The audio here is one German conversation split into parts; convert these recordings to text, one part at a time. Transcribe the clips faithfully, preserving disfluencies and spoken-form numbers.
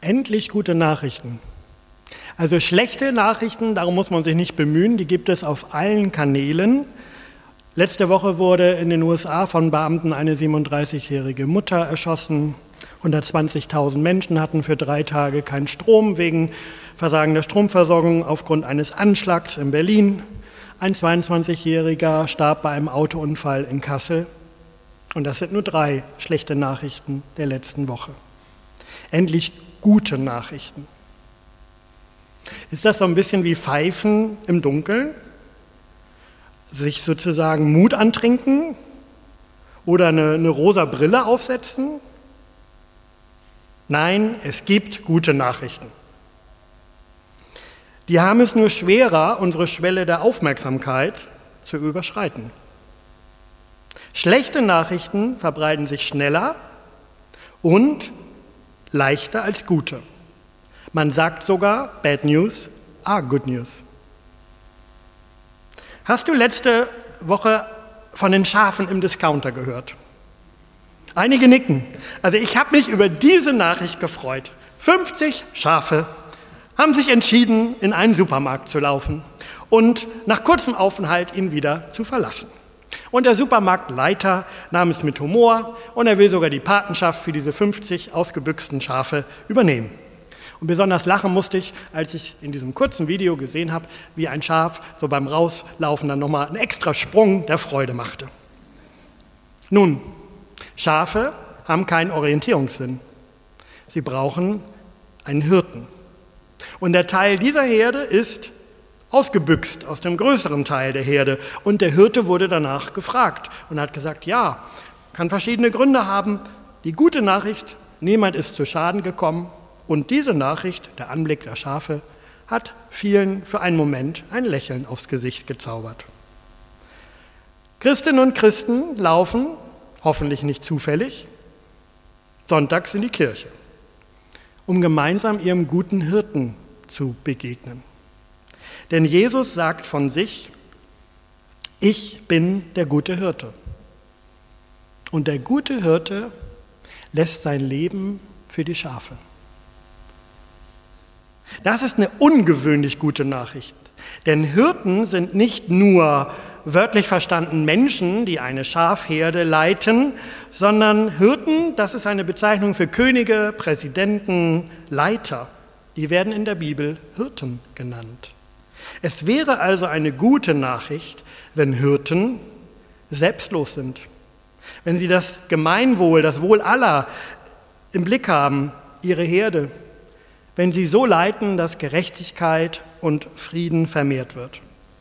Endlich gute Nachrichten. Also schlechte Nachrichten, darum muss man sich nicht bemühen, die gibt es auf allen Kanälen. Letzte Woche wurde in den U S A von Beamten eine siebenunddreißigjährige Mutter erschossen. hundertzwanzigtausend Menschen hatten für drei Tage keinen Strom wegen versagender Stromversorgung aufgrund eines Anschlags in Berlin. Ein zweiundzwanzigjähriger starb bei einem Autounfall in Kassel. Und das sind nur drei schlechte Nachrichten der letzten Woche. Endlich gute Nachrichten. Ist das so ein bisschen wie Pfeifen im Dunkeln? Sich sozusagen Mut antrinken oder eine, eine rosa Brille aufsetzen? Nein, es gibt gute Nachrichten. Die haben es nur schwerer, unsere Schwelle der Aufmerksamkeit zu überschreiten. Schlechte Nachrichten verbreiten sich schneller und leichter als gute. Man sagt sogar, Bad News are good news. Hast du letzte Woche von den Schafen im Discounter gehört? Einige nicken. Also ich habe mich über diese Nachricht gefreut. fünfzig Schafe haben sich entschieden, in einen Supermarkt zu laufen und nach kurzem Aufenthalt ihn wieder zu verlassen. Und der Supermarktleiter nahm es mit Humor und er will sogar die Patenschaft für diese fünfzig ausgebüxten Schafe übernehmen. Und besonders lachen musste ich, als ich in diesem kurzen Video gesehen habe, wie ein Schaf so beim Rauslaufen dann nochmal einen extra Sprung der Freude machte. Nun, Schafe haben keinen Orientierungssinn. Sie brauchen einen Hirten. Und der Teil dieser Herde ist ausgebüxt aus dem größeren Teil der Herde. Und der Hirte wurde danach gefragt und hat gesagt, ja, kann verschiedene Gründe haben. Die gute Nachricht, niemand ist zu Schaden gekommen. Und diese Nachricht, der Anblick der Schafe, hat vielen für einen Moment ein Lächeln aufs Gesicht gezaubert. Christinnen und Christen laufen, hoffentlich nicht zufällig, sonntags in die Kirche, um gemeinsam ihrem guten Hirten zu begegnen. Denn Jesus sagt von sich, ich bin der gute Hirte. Und der gute Hirte lässt sein Leben für die Schafe. Das ist eine ungewöhnlich gute Nachricht, denn Hirten sind nicht nur wörtlich verstanden Menschen, die eine Schafherde leiten, sondern Hirten, das ist eine Bezeichnung für Könige, Präsidenten, Leiter. Die werden in der Bibel Hirten genannt. Es wäre also eine gute Nachricht, wenn Hirten selbstlos sind, wenn sie das Gemeinwohl, das Wohl aller im Blick haben, ihre Herde, wenn sie so leiten, dass Gerechtigkeit und Frieden vermehrt wird.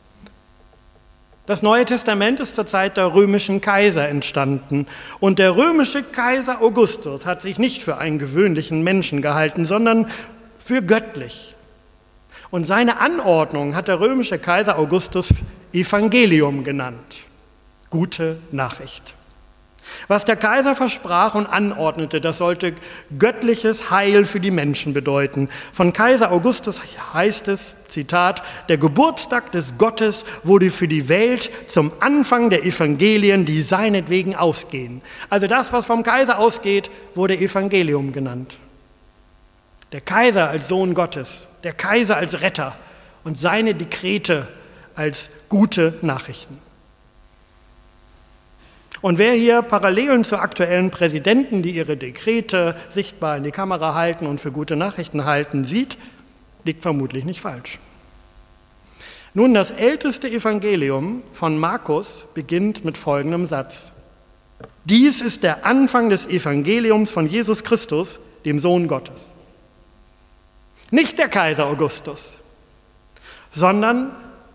Das Neue Testament ist zur Zeit der römischen Kaiser entstanden und der römische Kaiser Augustus hat sich nicht für einen gewöhnlichen Menschen gehalten, sondern für göttlich. Und seine Anordnung hat der römische Kaiser Augustus Evangelium genannt, gute Nachricht. Was der Kaiser versprach und anordnete, das sollte göttliches Heil für die Menschen bedeuten. Von Kaiser Augustus heißt es, Zitat, der Geburtstag des Gottes wurde für die Welt zum Anfang der Evangelien, die seinetwegen ausgehen. Also das, was vom Kaiser ausgeht, wurde Evangelium genannt. Der Kaiser als Sohn Gottes, der Kaiser als Retter und seine Dekrete als gute Nachrichten. Und wer hier Parallelen zu aktuellen Präsidenten, die ihre Dekrete sichtbar in die Kamera halten und für gute Nachrichten halten, sieht, liegt vermutlich nicht falsch. Nun, das älteste Evangelium von Markus beginnt mit folgendem Satz. Dies ist der Anfang des Evangeliums von Jesus Christus, dem Sohn Gottes. Nicht der Kaiser Augustus, sondern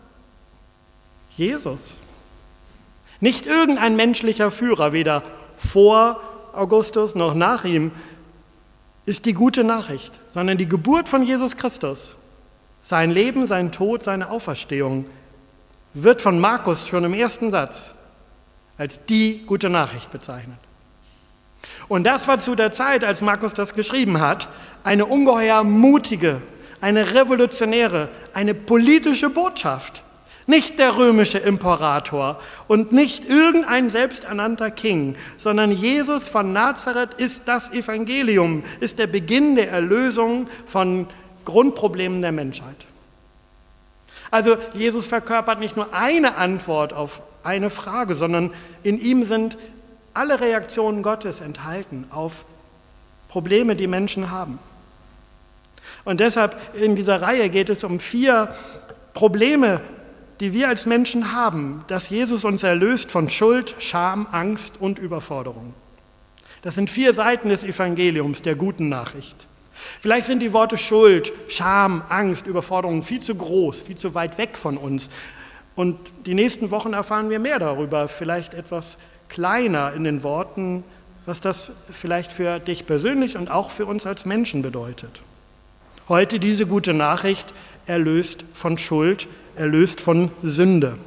Jesus. Nicht irgendein menschlicher Führer, weder vor Augustus noch nach ihm, ist die gute Nachricht, sondern die Geburt von Jesus Christus. Sein Leben, sein Tod, seine Auferstehung wird von Markus schon im ersten Satz als die gute Nachricht bezeichnet. Und das war zu der Zeit, als Markus das geschrieben hat, eine ungeheuer mutige, eine revolutionäre, eine politische Botschaft. Nicht der römische Imperator und nicht irgendein selbsternannter King, sondern Jesus von Nazareth ist das Evangelium, ist der Beginn der Erlösung von Grundproblemen der Menschheit. Also Jesus verkörpert nicht nur eine Antwort auf eine Frage, sondern in ihm sind alle Reaktionen Gottes enthalten auf Probleme, die Menschen haben. Und deshalb in dieser Reihe geht es um vier Probleme, die wir als Menschen haben, dass Jesus uns erlöst von Schuld, Scham, Angst und Überforderung. Das sind vier Seiten des Evangeliums, der guten Nachricht. Vielleicht sind die Worte Schuld, Scham, Angst, Überforderung viel zu groß, viel zu weit weg von uns. Und die nächsten Wochen erfahren wir mehr darüber, vielleicht etwas kleiner in den Worten, was das vielleicht für dich persönlich und auch für uns als Menschen bedeutet. Heute diese gute Nachricht, erlöst von Schuld, erlöst von Sünde.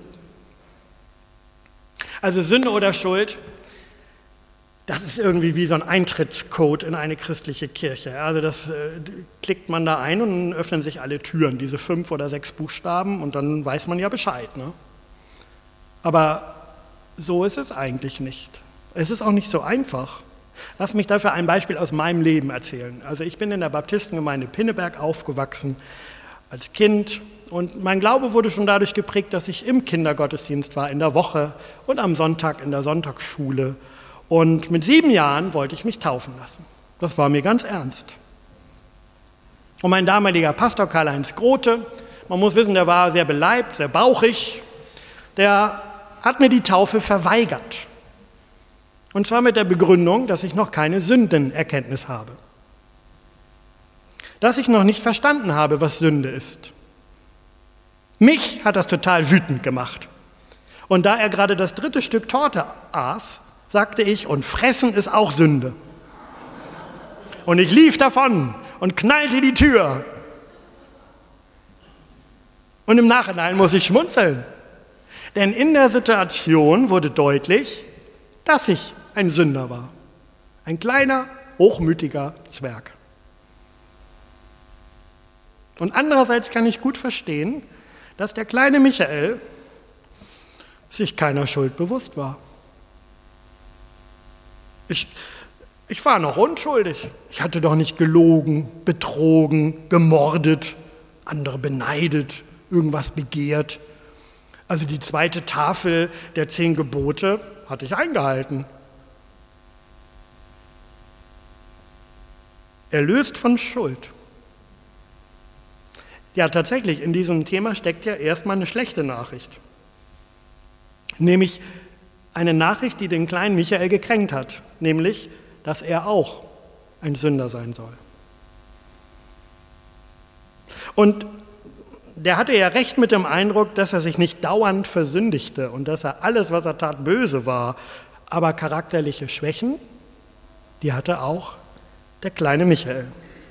Also Sünde oder Schuld, das ist irgendwie wie so ein Eintrittscode in eine christliche Kirche. Also das äh, klickt man da ein und dann öffnen sich alle Türen, diese fünf oder sechs Buchstaben, und dann weiß man ja Bescheid. Ne? Aber so ist es eigentlich nicht. Es ist auch nicht so einfach. Lass mich dafür ein Beispiel aus meinem Leben erzählen. Also ich bin in der Baptistengemeinde Pinneberg aufgewachsen als Kind. Und mein Glaube wurde schon dadurch geprägt, dass ich im Kindergottesdienst war, in der Woche und am Sonntag in der Sonntagsschule. Und mit sieben Jahren wollte ich mich taufen lassen. Das war mir ganz ernst. Und mein damaliger Pastor Karl-Heinz Grote, man muss wissen, der war sehr beleibt, sehr bauchig, der hat mir die Taufe verweigert. Und zwar mit der Begründung, dass ich noch keine Sündenerkenntnis habe. Dass ich noch nicht verstanden habe, was Sünde ist. Mich hat das total wütend gemacht. Und da er gerade das dritte Stück Torte aß, sagte ich, und fressen ist auch Sünde. Und ich lief davon und knallte die Tür. Und im Nachhinein muss ich schmunzeln. Denn in der Situation wurde deutlich, dass ich ein Sünder war. Ein kleiner, hochmütiger Zwerg. Und andererseits kann ich gut verstehen, dass der kleine Michael sich keiner Schuld bewusst war. Ich, ich war noch unschuldig. Ich hatte doch nicht gelogen, betrogen, gemordet, andere beneidet, irgendwas begehrt. Also die zweite Tafel der zehn Gebote hatte ich eingehalten. Erlöst von Schuld. Ja, tatsächlich, in diesem Thema steckt ja erstmal eine schlechte Nachricht. Nämlich eine Nachricht, die den kleinen Michael gekränkt hat. Nämlich, dass er auch ein Sünder sein soll. Und der hatte ja recht mit dem Eindruck, dass er sich nicht dauernd versündigte und dass er alles, was er tat, böse war. Aber charakterliche Schwächen, die hatte auch der kleine Michael.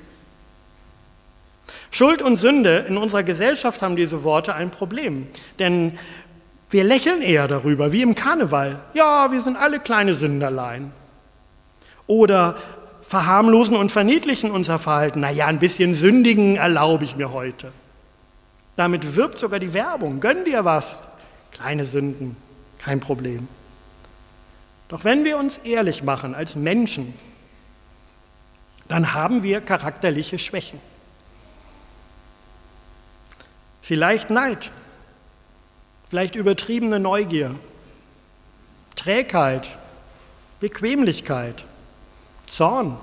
Schuld und Sünde in unserer Gesellschaft haben diese Worte ein Problem. Denn wir lächeln eher darüber, wie im Karneval. Ja, wir sind alle kleine Sünderlein. Oder verharmlosen und verniedlichen unser Verhalten. Naja, ein bisschen sündigen erlaube ich mir heute. Damit wirbt sogar die Werbung. Gönn dir was. Kleine Sünden, kein Problem. Doch wenn wir uns ehrlich machen als Menschen, dann haben wir charakterliche Schwächen. Vielleicht Neid, vielleicht übertriebene Neugier, Trägheit, Bequemlichkeit, Zorn.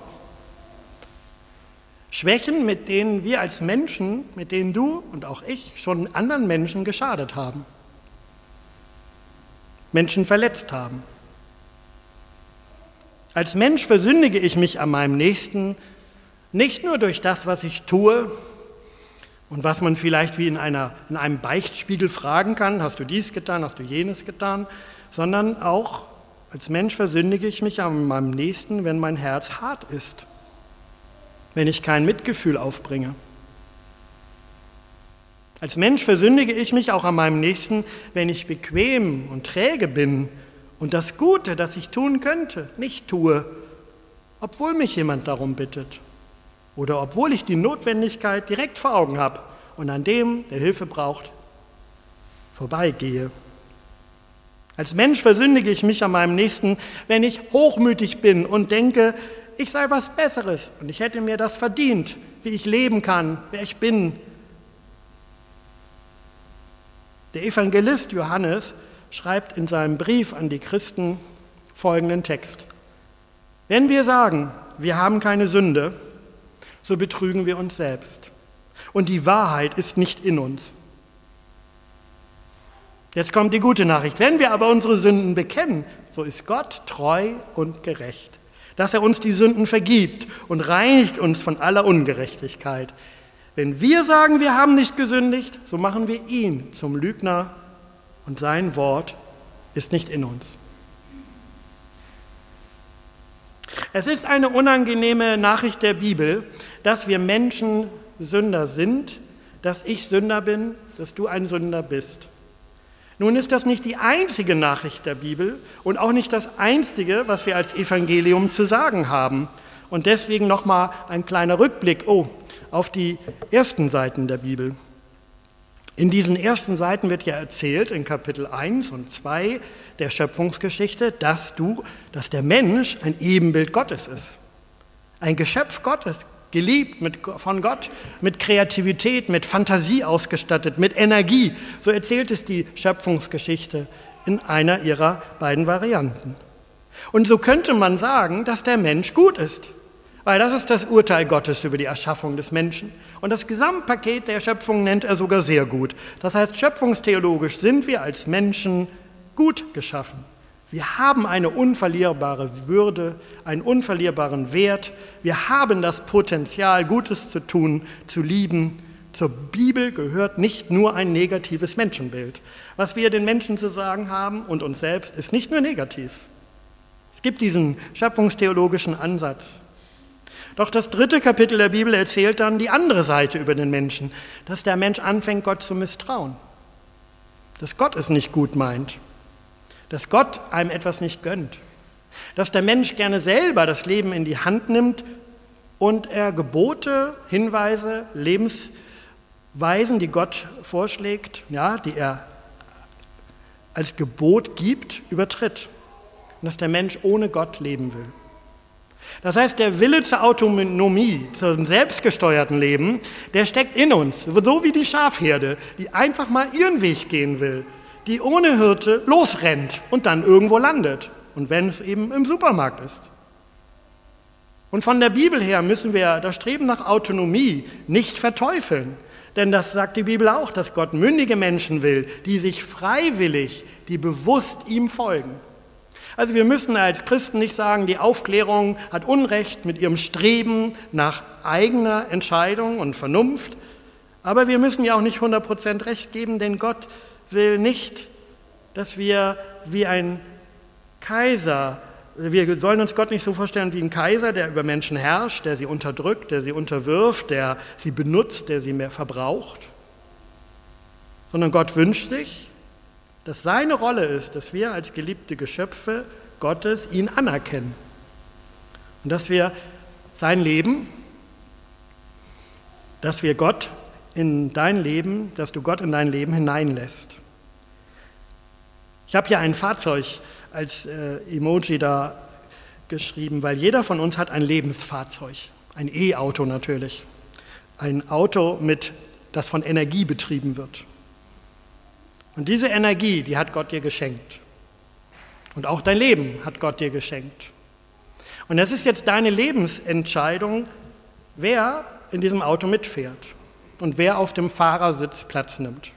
Schwächen, mit denen wir als Menschen, mit denen du und auch ich schon anderen Menschen geschadet haben, Menschen verletzt haben. Als Mensch versündige ich mich an meinem Nächsten nicht nur durch das, was ich tue und was man vielleicht wie in, einer, in einem Beichtspiegel fragen kann, hast du dies getan, hast du jenes getan, sondern auch als Mensch versündige ich mich an meinem Nächsten, wenn mein Herz hart ist, wenn ich kein Mitgefühl aufbringe. Als Mensch versündige ich mich auch an meinem Nächsten, wenn ich bequem und träge bin und das Gute, das ich tun könnte, nicht tue, obwohl mich jemand darum bittet oder obwohl ich die Notwendigkeit direkt vor Augen habe und an dem, der Hilfe braucht, vorbeigehe. Als Mensch versündige ich mich an meinem Nächsten, wenn ich hochmütig bin und denke, ich sei was Besseres und ich hätte mir das verdient, wie ich leben kann, wer ich bin. Der Evangelist Johannes schreibt in seinem Brief an die Christen folgenden Text. Wenn wir sagen, wir haben keine Sünde, so betrügen wir uns selbst. Und die Wahrheit ist nicht in uns. Jetzt kommt die gute Nachricht. Wenn wir aber unsere Sünden bekennen, so ist Gott treu und gerecht, dass er uns die Sünden vergibt und reinigt uns von aller Ungerechtigkeit. Wenn wir sagen, wir haben nicht gesündigt, so machen wir ihn zum Lügner und sein Wort ist nicht in uns. Es ist eine unangenehme Nachricht der Bibel, dass wir Menschen Sünder sind, dass ich Sünder bin, dass du ein Sünder bist. Nun ist das nicht die einzige Nachricht der Bibel und auch nicht das Einzige, was wir als Evangelium zu sagen haben. Und deswegen nochmal ein kleiner Rückblick oh, auf die ersten Seiten der Bibel. In diesen ersten Seiten wird ja erzählt, in Kapitel eins und zwei der Schöpfungsgeschichte, dass, du, dass der Mensch ein Ebenbild Gottes ist. Ein Geschöpf Gottes, geliebt mit, von Gott, mit Kreativität, mit Fantasie ausgestattet, mit Energie. So erzählt es die Schöpfungsgeschichte in einer ihrer beiden Varianten. Und so könnte man sagen, dass der Mensch gut ist, weil das ist das Urteil Gottes über die Erschaffung des Menschen. Und das Gesamtpaket der Schöpfung nennt er sogar sehr gut. Das heißt, schöpfungstheologisch sind wir als Menschen gut geschaffen. Wir haben eine unverlierbare Würde, einen unverlierbaren Wert. Wir haben das Potenzial, Gutes zu tun, zu lieben. Zur Bibel gehört nicht nur ein negatives Menschenbild. Was wir den Menschen zu sagen haben und uns selbst, ist nicht nur negativ. Es gibt diesen schöpfungstheologischen Ansatz. Doch das dritte Kapitel der Bibel erzählt dann die andere Seite über den Menschen, dass der Mensch anfängt, Gott zu misstrauen, dass Gott es nicht gut meint, dass Gott einem etwas nicht gönnt, dass der Mensch gerne selber das Leben in die Hand nimmt und er Gebote, Hinweise, Lebensweisen, die Gott vorschlägt, ja, die er als Gebot gibt, übertritt und dass der Mensch ohne Gott leben will. Das heißt, der Wille zur Autonomie, zum selbstgesteuerten Leben, der steckt in uns, so wie die Schafherde, die einfach mal ihren Weg gehen will, die ohne Hirte losrennt und dann irgendwo landet. Und wenn es eben im Supermarkt ist. Und von der Bibel her müssen wir das Streben nach Autonomie nicht verteufeln. Denn das sagt die Bibel auch, dass Gott mündige Menschen will, die sich freiwillig, die bewusst ihm folgen. Also wir müssen als Christen nicht sagen, die Aufklärung hat Unrecht mit ihrem Streben nach eigener Entscheidung und Vernunft. Aber wir müssen ja auch nicht hundert Prozent Recht geben, denn Gott will nicht, dass wir wie ein Kaiser, wir sollen uns Gott nicht so vorstellen wie ein Kaiser, der über Menschen herrscht, der sie unterdrückt, der sie unterwirft, der sie benutzt, der sie mehr verbraucht. Sondern Gott wünscht sich, dass seine Rolle ist, dass wir als geliebte Geschöpfe Gottes ihn anerkennen. Und dass wir sein Leben, dass wir Gott in dein Leben, dass du Gott in dein Leben hineinlässt. Ich habe hier ein Fahrzeug als äh, Emoji da geschrieben, weil jeder von uns hat ein Lebensfahrzeug, ein E-Auto natürlich, ein Auto, mit, das von Energie betrieben wird. Und diese Energie, die hat Gott dir geschenkt. Und auch dein Leben hat Gott dir geschenkt. Und es ist jetzt deine Lebensentscheidung, wer in diesem Auto mitfährt und wer auf dem Fahrersitz Platz nimmt.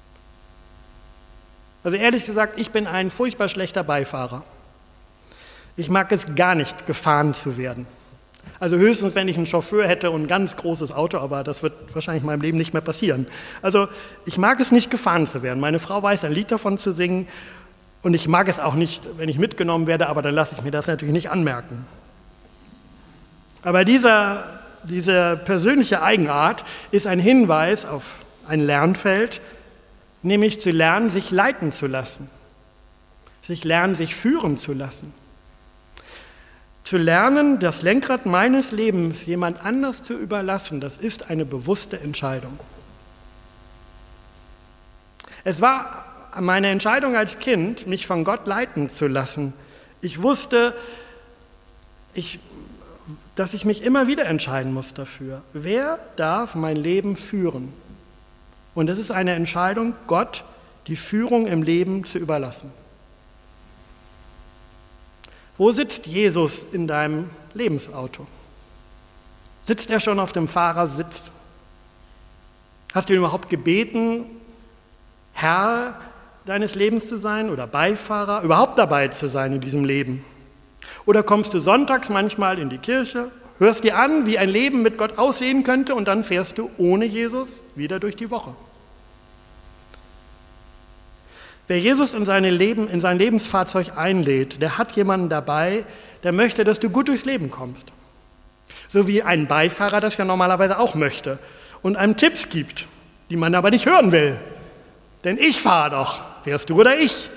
Also ehrlich gesagt, ich bin ein furchtbar schlechter Beifahrer. Ich mag es gar nicht, gefahren zu werden. Also höchstens, wenn ich einen Chauffeur hätte und ein ganz großes Auto, aber das wird wahrscheinlich in meinem Leben nicht mehr passieren. Also ich mag es nicht, gefahren zu werden. Meine Frau weiß ein Lied davon zu singen und ich mag es auch nicht, wenn ich mitgenommen werde, aber dann lasse ich mir das natürlich nicht anmerken. Aber dieser, diese persönliche Eigenart ist ein Hinweis auf ein Lernfeld, nämlich zu lernen, sich leiten zu lassen, sich lernen, sich führen zu lassen. Zu lernen, das Lenkrad meines Lebens jemand anders zu überlassen, das ist eine bewusste Entscheidung. Es war meine Entscheidung als Kind, mich von Gott leiten zu lassen. Ich wusste, ich, dass ich mich immer wieder entscheiden muss dafür. Wer darf mein Leben führen? Und es ist eine Entscheidung, Gott die Führung im Leben zu überlassen. Wo sitzt Jesus in deinem Lebensauto? Sitzt er schon auf dem Fahrersitz? Hast du ihn überhaupt gebeten, Herr deines Lebens zu sein oder Beifahrer, überhaupt dabei zu sein in diesem Leben? Oder kommst du sonntags manchmal in die Kirche, hörst dir an, wie ein Leben mit Gott aussehen könnte und dann fährst du ohne Jesus wieder durch die Woche? Wer Jesus in, seine Leben, in sein Lebensfahrzeug einlädt, der hat jemanden dabei, der möchte, dass du gut durchs Leben kommst. So wie ein Beifahrer das ja normalerweise auch möchte und einem Tipps gibt, die man aber nicht hören will. Denn ich fahre doch, fährst du oder ich?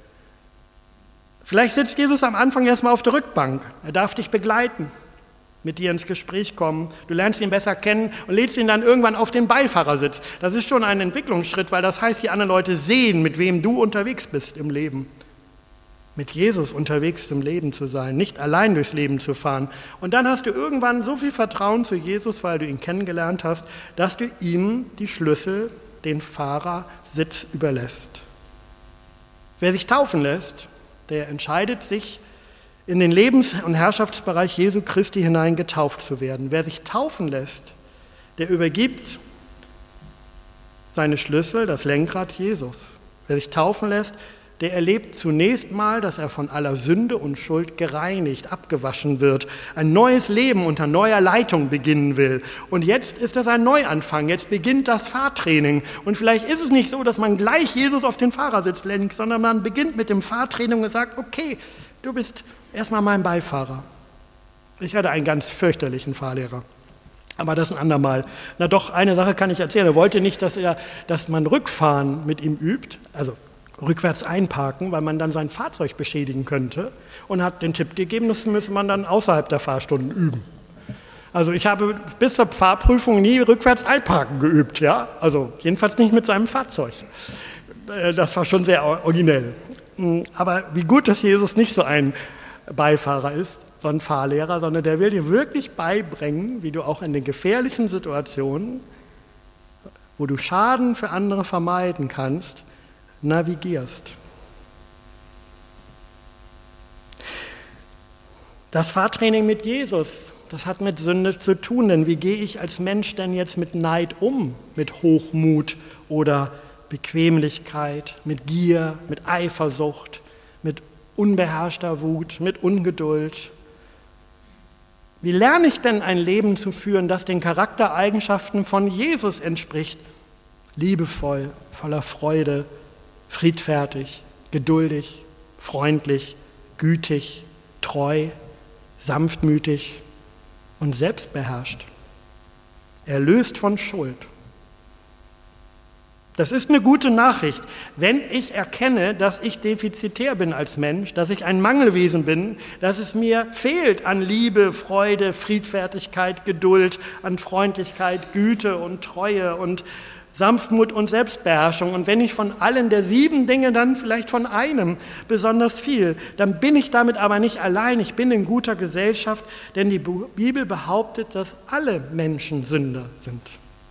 Vielleicht sitzt Jesus am Anfang erstmal auf der Rückbank. Er darf dich begleiten, mit dir ins Gespräch kommen. Du lernst ihn besser kennen und lädst ihn dann irgendwann auf den Beifahrersitz. Das ist schon ein Entwicklungsschritt, weil das heißt, die anderen Leute sehen, mit wem du unterwegs bist im Leben. Mit Jesus unterwegs im Leben zu sein, nicht allein durchs Leben zu fahren. Und dann hast du irgendwann so viel Vertrauen zu Jesus, weil du ihn kennengelernt hast, dass du ihm die Schlüssel, den Fahrersitz überlässt. Wer sich taufen lässt, der entscheidet sich, in den Lebens- und Herrschaftsbereich Jesu Christi hinein getauft zu werden. Wer sich taufen lässt, der übergibt seine Schlüssel, das Lenkrad Jesus. Wer sich taufen lässt, der erlebt zunächst mal, dass er von aller Sünde und Schuld gereinigt, abgewaschen wird, ein neues Leben unter neuer Leitung beginnen will. Und jetzt ist das ein Neuanfang, jetzt beginnt das Fahrtraining. Und vielleicht ist es nicht so, dass man gleich Jesus auf den Fahrersitz lenkt, sondern man beginnt mit dem Fahrtraining und sagt, okay, du bist erstmal mein Beifahrer. Ich hatte einen ganz fürchterlichen Fahrlehrer. Aber das ein andermal. Na doch, eine Sache kann ich erzählen. Er wollte nicht, dass, er, dass man Rückfahren mit ihm übt, also rückwärts einparken, weil man dann sein Fahrzeug beschädigen könnte, und hat den Tipp gegeben, das müsse man dann außerhalb der Fahrstunden üben. Also ich habe bis zur Fahrprüfung nie rückwärts einparken geübt, ja? Also jedenfalls nicht mit seinem Fahrzeug. Das war schon sehr originell. Aber wie gut, dass Jesus nicht so ein Beifahrer ist, so ein Fahrlehrer, sondern der will dir wirklich beibringen, wie du auch in den gefährlichen Situationen, wo du Schaden für andere vermeiden kannst, navigierst. Das Fahrtraining mit Jesus, das hat mit Sünde zu tun, denn wie gehe ich als Mensch denn jetzt mit Neid um, mit Hochmut oder Bequemlichkeit, mit Gier, mit Eifersucht, mit unbeherrschter Wut, mit Ungeduld? Wie lerne ich denn ein Leben zu führen, das den Charaktereigenschaften von Jesus entspricht? Liebevoll, voller Freude, friedfertig, geduldig, freundlich, gütig, treu, sanftmütig und selbstbeherrscht, erlöst von Schuld. Das ist eine gute Nachricht, wenn ich erkenne, dass ich defizitär bin als Mensch, dass ich ein Mangelwesen bin, dass es mir fehlt an Liebe, Freude, Friedfertigkeit, Geduld, an Freundlichkeit, Güte und Treue und Sanftmut und Selbstbeherrschung. Und wenn ich von allen der sieben Dinge dann vielleicht von einem besonders viel, dann bin ich damit aber nicht allein. Ich bin in guter Gesellschaft, denn die Bibel behauptet, dass alle Menschen Sünder sind.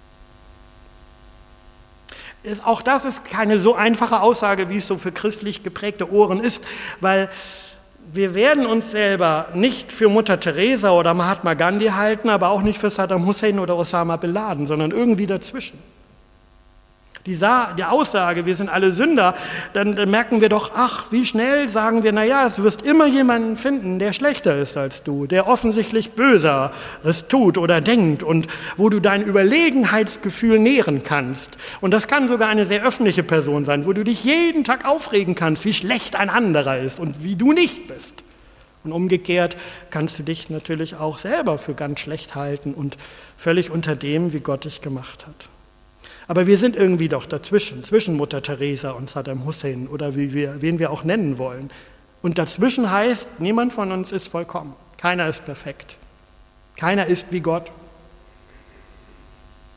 Auch das ist keine so einfache Aussage, wie es so für christlich geprägte Ohren ist, weil wir werden uns selber nicht für Mutter Teresa oder Mahatma Gandhi halten, aber auch nicht für Saddam Hussein oder Osama Bin Laden, sondern irgendwie dazwischen. Die, Sa- die Aussage, wir sind alle Sünder, dann, dann merken wir doch, ach, wie schnell sagen wir, naja, du wirst immer jemanden finden, der schlechter ist als du, der offensichtlich Böseres tut oder denkt und wo du dein Überlegenheitsgefühl nähren kannst. Und das kann sogar eine sehr öffentliche Person sein, wo du dich jeden Tag aufregen kannst, wie schlecht ein anderer ist und wie du nicht bist. Und umgekehrt kannst du dich natürlich auch selber für ganz schlecht halten und völlig unter dem, wie Gott dich gemacht hat. Aber wir sind irgendwie doch dazwischen, zwischen Mutter Teresa und Saddam Hussein oder wie wir, wen wir auch nennen wollen. Und dazwischen heißt, niemand von uns ist vollkommen. Keiner ist perfekt. Keiner ist wie Gott.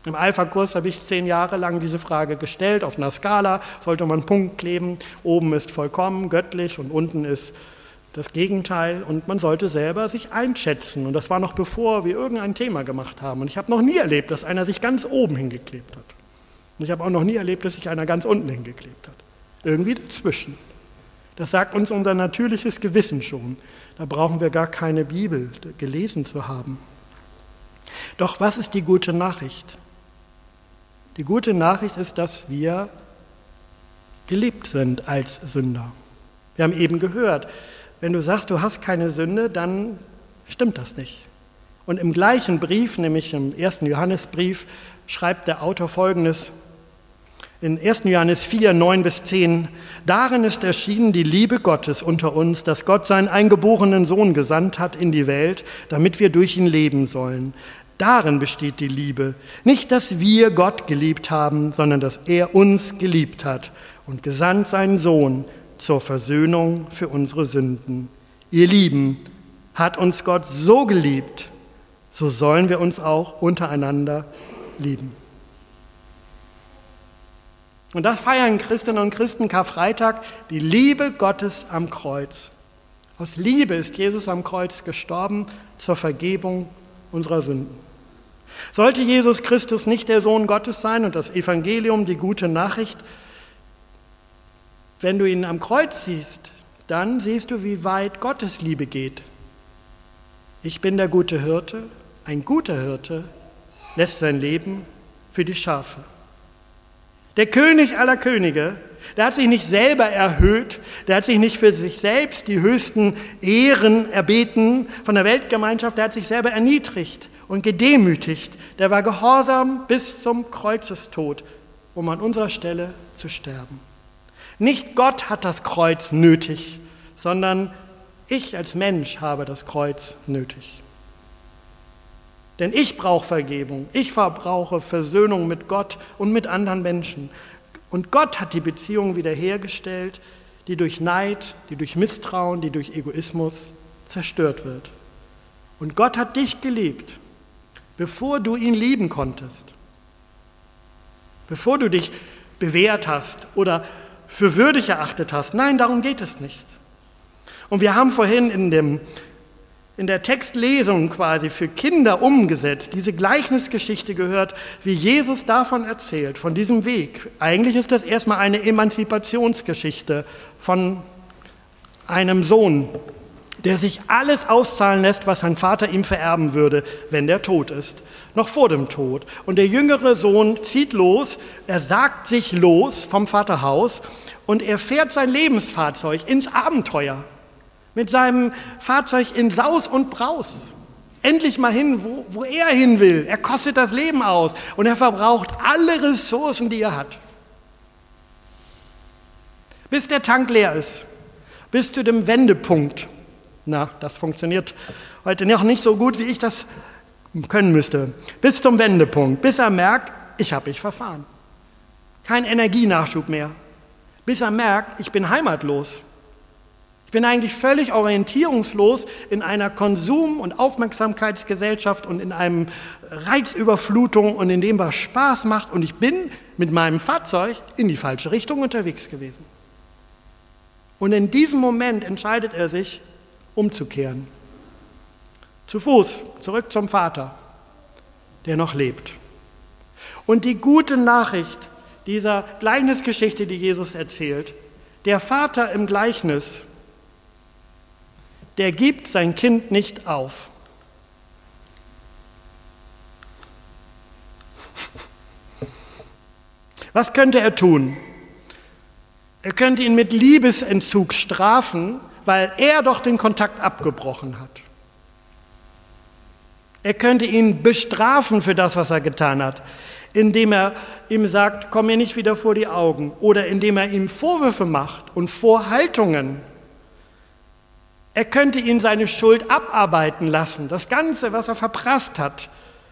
Im Alpha-Kurs habe ich zehn Jahre lang diese Frage gestellt. Auf einer Skala sollte man einen Punkt kleben. Oben ist vollkommen, göttlich und unten ist das Gegenteil. Und man sollte selber sich einschätzen. Und das war noch bevor wir irgendein Thema gemacht haben. Und ich habe noch nie erlebt, dass einer sich ganz oben hingeklebt hat. Und ich habe auch noch nie erlebt, dass sich einer ganz unten hingeklebt hat. Irgendwie dazwischen. Das sagt uns unser natürliches Gewissen schon. Da brauchen wir gar keine Bibel gelesen zu haben. Doch was ist die gute Nachricht? Die gute Nachricht ist, dass wir geliebt sind als Sünder. Wir haben eben gehört, wenn du sagst, du hast keine Sünde, dann stimmt das nicht. Und im gleichen Brief, nämlich im ersten Johannesbrief, schreibt der Autor Folgendes. In ersten Johannes vier, neun bis zehn, darin ist erschienen die Liebe Gottes unter uns, dass Gott seinen eingeborenen Sohn gesandt hat in die Welt, damit wir durch ihn leben sollen. Darin besteht die Liebe. Nicht, dass wir Gott geliebt haben, sondern dass er uns geliebt hat und gesandt seinen Sohn zur Versöhnung für unsere Sünden. Ihr Lieben, hat uns Gott so geliebt, so sollen wir uns auch untereinander lieben. Und das feiern Christinnen und Christen Karfreitag, die Liebe Gottes am Kreuz. Aus Liebe ist Jesus am Kreuz gestorben zur Vergebung unserer Sünden. Sollte Jesus Christus nicht der Sohn Gottes sein und das Evangelium, die gute Nachricht, wenn du ihn am Kreuz siehst, dann siehst du, wie weit Gottes Liebe geht. Ich bin der gute Hirte, ein guter Hirte lässt sein Leben für die Schafe. Der König aller Könige, der hat sich nicht selber erhöht, der hat sich nicht für sich selbst die höchsten Ehren erbeten von der Weltgemeinschaft, der hat sich selber erniedrigt und gedemütigt. Der war gehorsam bis zum Kreuzestod, um an unserer Stelle zu sterben. Nicht Gott hat das Kreuz nötig, sondern ich als Mensch habe das Kreuz nötig. Denn ich brauche Vergebung, ich brauche Versöhnung mit Gott und mit anderen Menschen. Und Gott hat die Beziehung wiederhergestellt, die durch Neid, die durch Misstrauen, die durch Egoismus zerstört wird. Und Gott hat dich geliebt, bevor du ihn lieben konntest, bevor du dich bewährt hast oder für würdig erachtet hast. Nein, darum geht es nicht. Und wir haben vorhin in, dem, in der Textlesung quasi für Kinder umgesetzt, diese Gleichnisgeschichte gehört, wie Jesus davon erzählt, von diesem Weg. Eigentlich ist das erstmal eine Emanzipationsgeschichte von einem Sohn, der sich alles auszahlen lässt, was sein Vater ihm vererben würde, wenn der tot ist, noch vor dem Tod. Und der jüngere Sohn zieht los, er sagt sich los vom Vaterhaus und er fährt sein Lebensfahrzeug ins Abenteuer. Mit seinem Fahrzeug in Saus und Braus. Endlich mal hin, wo, wo er hin will. Er kostet das Leben aus und er verbraucht alle Ressourcen, die er hat. Bis der Tank leer ist, bis zu dem Wendepunkt. Na, das funktioniert heute noch nicht so gut, wie ich das können müsste. Bis zum Wendepunkt, bis er merkt, ich habe mich verfahren. Kein Energienachschub mehr. Bis er merkt, ich bin heimatlos. Ich bin eigentlich völlig orientierungslos in einer Konsum- und Aufmerksamkeitsgesellschaft und in einem Reizüberflutung und in dem, was Spaß macht. Und ich bin mit meinem Fahrzeug in die falsche Richtung unterwegs gewesen. Und in diesem Moment entscheidet er sich, umzukehren. Zu Fuß, zurück zum Vater, der noch lebt. Und die gute Nachricht dieser Gleichnisgeschichte, die Jesus erzählt, der Vater im Gleichnis, der gibt sein Kind nicht auf. Was könnte er tun? Er könnte ihn mit Liebesentzug strafen, weil er doch den Kontakt abgebrochen hat. Er könnte ihn bestrafen für das, was er getan hat, indem er ihm sagt, komm mir nicht wieder vor die Augen, oder indem er ihm Vorwürfe macht und Vorhaltungen. Er könnte ihn seine Schuld abarbeiten lassen, das Ganze, was er verprasst hat.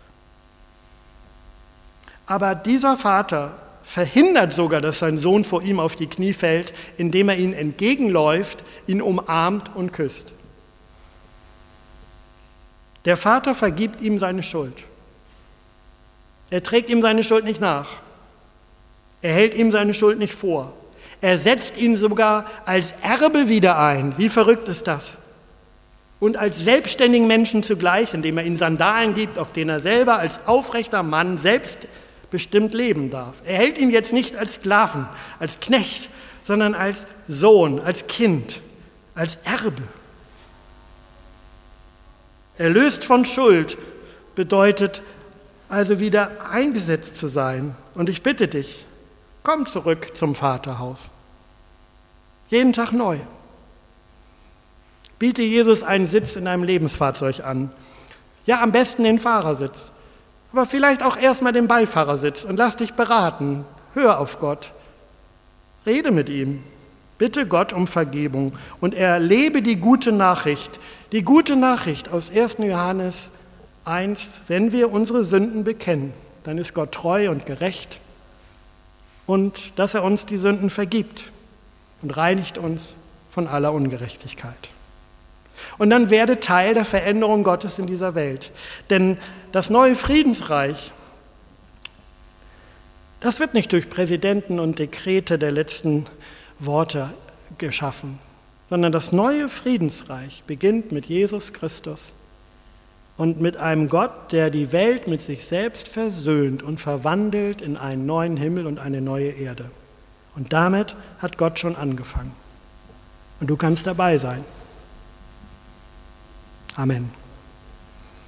Aber dieser Vater verhindert sogar, dass sein Sohn vor ihm auf die Knie fällt, indem er ihn entgegenläuft, ihn umarmt und küsst. Der Vater vergibt ihm seine Schuld. Er trägt ihm seine Schuld nicht nach. Er hält ihm seine Schuld nicht vor. Er setzt ihn sogar als Erbe wieder ein. Wie verrückt ist das? Und als selbstständigen Menschen zugleich, indem er ihnen Sandalen gibt, auf denen er selber als aufrechter Mann selbstbestimmt leben darf. Er hält ihn jetzt nicht als Sklaven, als Knecht, sondern als Sohn, als Kind, als Erbe. Erlöst von Schuld bedeutet also wieder eingesetzt zu sein. Und ich bitte dich, komm zurück zum Vaterhaus. Jeden Tag neu. Biete Jesus einen Sitz in deinem Lebensfahrzeug an. Ja, am besten den Fahrersitz. Aber vielleicht auch erstmal den Beifahrersitz und lass dich beraten. Hör auf Gott. Rede mit ihm. Bitte Gott um Vergebung und erlebe die gute Nachricht. Die gute Nachricht aus ersten Johannes eins, wenn wir unsere Sünden bekennen, dann ist Gott treu und gerecht und dass er uns die Sünden vergibt und reinigt uns von aller Ungerechtigkeit. Und dann werde Teil der Veränderung Gottes in dieser Welt. Denn das neue Friedensreich, das wird nicht durch Präsidenten und Dekrete der letzten Worte geschaffen, sondern das neue Friedensreich beginnt mit Jesus Christus und mit einem Gott, der die Welt mit sich selbst versöhnt und verwandelt in einen neuen Himmel und eine neue Erde. Und damit hat Gott schon angefangen. Und du kannst dabei sein. Amen.